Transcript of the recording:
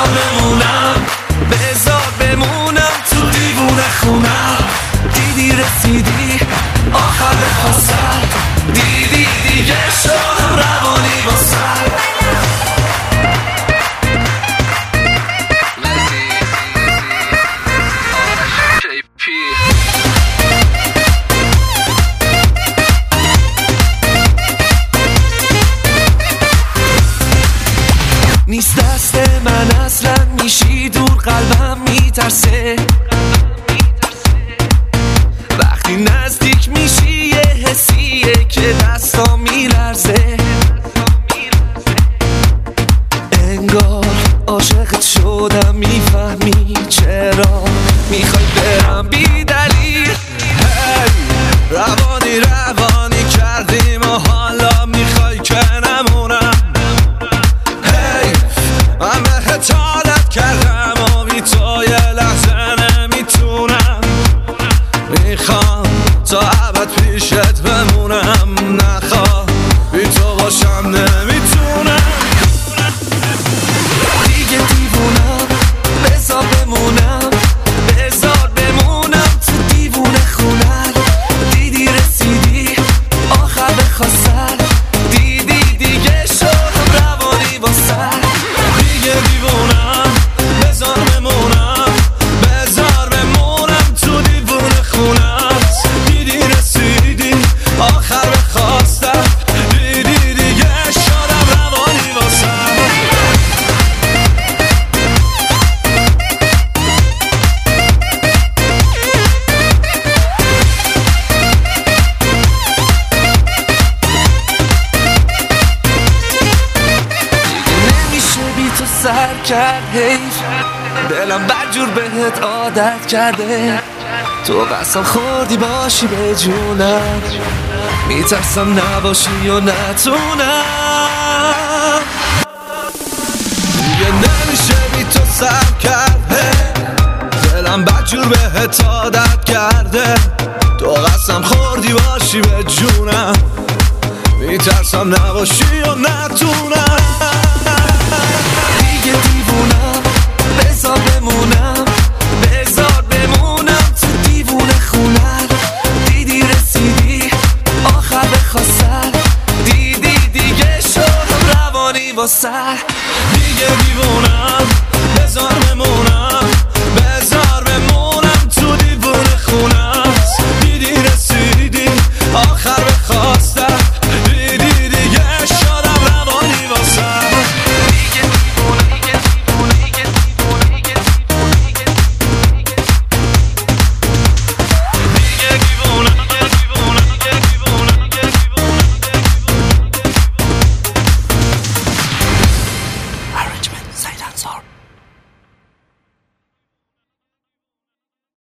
بمونم، بذار بمونم تو دیوونه خونم. دیدی رسیدی آخر فصل، دیدی دیگه شدم روانی واسه. نیست دست من اصلا، میشی دور قلبم میترسه. وقتی نزدیک میشی یه حسیه که دستا میلرزه. انگار عاشقت شدم، میفهمی چرا میخوای برم بی دلیل. روانی روانی کردیم و حالا میخوای که نمونم. من بهت عادت کردم و بی تو یه لحظه نمیتونم. میخوام تا ابد پیشت بمونم، نخواه بی تو باشم نمیتونم. دیگه دیوونم، بذار بمونم، بذار بمونم تو دیوونه خونم. دیدی رسیدی آخر بخواستن، دیدی دیگه شدم روانی واسه. دیگه دیوونم، بذار بمونم، بذار بمونم تو دیوونه خونت. دیدی رسیدی آخر بخواستم، دیدی دیگه شدم روانی واسه. سر کرد حیف، دلم بدجور بهت عادت کرده. تو قسم خوردی باشی به جونم، میترسم نباشی و نتونم. دیگه نمیشه بی تو سر کرده، دلم بدجور بهت عادت کرده. تو قسم خوردی باشی به جونم، میترسم نباشی و نتونم. دیگه دیوونم،